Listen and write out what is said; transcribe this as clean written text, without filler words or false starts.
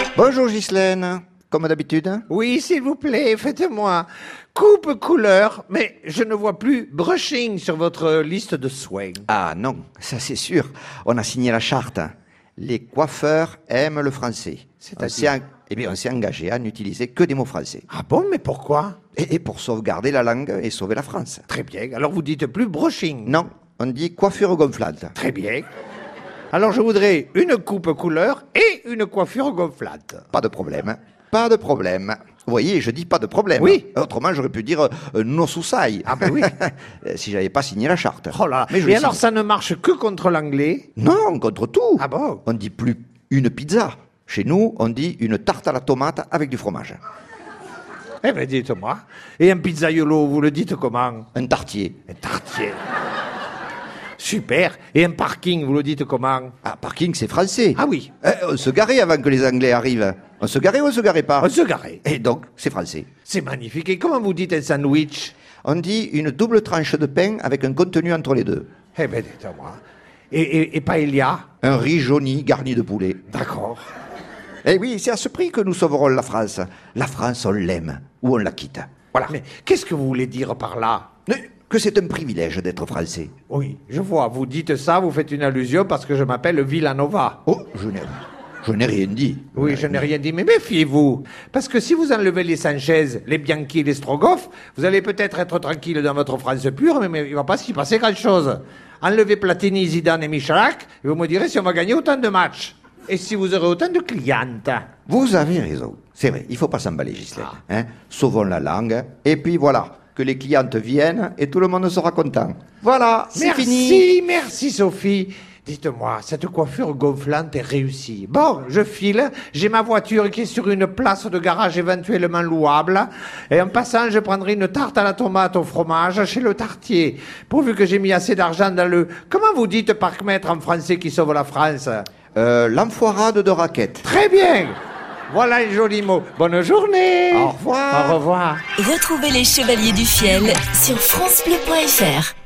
Bonjour Ghislaine, comme d'habitude. Oui, s'il vous plaît, faites-moi coupe couleur, mais je ne vois plus brushing sur votre liste de soins. Ah non, ça c'est sûr, on a signé la charte. Les coiffeurs aiment le français. C'est-à-dire On s'est engagé à n'utiliser que des mots français. Ah bon, mais pourquoi? Et pour sauvegarder la langue et sauver la France. Très bien, alors vous dites plus brushing. Non, on dit coiffure gonflante. Très bien. Alors je voudrais une coupe couleur et une coiffure gonflante. Pas de problème, pas de problème. Vous voyez, je dis pas de problème. Oui. Autrement, j'aurais pu dire no susai. Ah ben oui. Si j'avais pas signé la charte. Oh là, Mais je et l'ai alors signé. ça ne marche que contre l'anglais? Non, contre tout. Ah bon? On dit plus une pizza. Chez nous, on dit une tarte à la tomate avec du fromage. Eh ben dites-moi. Et un pizzaiolo, vous le dites comment? Un tartier. Un tartier. Super. Et un parking, vous le dites comment? Ah, parking, c'est français. Ah oui. On se garait avant que les Anglais arrivent. On se garait ou on se garait pas? On se garait. Et donc, c'est français. C'est magnifique. Et comment vous dites un sandwich? On dit une double tranche de pain avec un contenu entre les deux. Eh ben dites-moi. Et paella? Un riz jauni garni de poulet. D'accord. Eh oui, c'est à ce prix que nous sauverons la France. La France, on l'aime ou on la quitte. Voilà. Mais qu'est-ce que vous voulez dire par là? Mais que c'est un privilège d'être français. Oui, je vois. Vous dites ça, vous faites une allusion parce que je m'appelle Villanova. Oh, je n'ai rien dit. Oui, je n'ai rien dit, mais méfiez-vous. Parce que si vous enlevez les Sanchez, les Bianchi, les Strogoff, vous allez peut-être être tranquille dans votre France pure, mais il ne va pas s'y passer grand-chose. Enlevez Platini, Zidane et Michalak, et vous me direz si on va gagner autant de matchs. Et si vous aurez autant de clientes. Vous avez raison. C'est vrai, il faut pas s'emballer, Ghislaine. Hein? Sauvons la langue. Et puis voilà, que les clientes viennent et tout le monde sera content. Voilà, c'est fini. Merci Sophie. Dites-moi, cette coiffure gonflante est réussie. Bon, je file, j'ai ma voiture qui est sur une place de garage éventuellement louable, et en passant, je prendrai une tarte à la tomate au fromage chez le tartier, pourvu que j'ai mis assez d'argent dans le... Comment vous dites parc-mètre en français qui sauve la France? L'enfoirade de raquettes. Très bien. Voilà un joli mot. Bonne journée. Au revoir. Au revoir. Retrouvez les Chevaliers du Fiel sur francebleu.fr.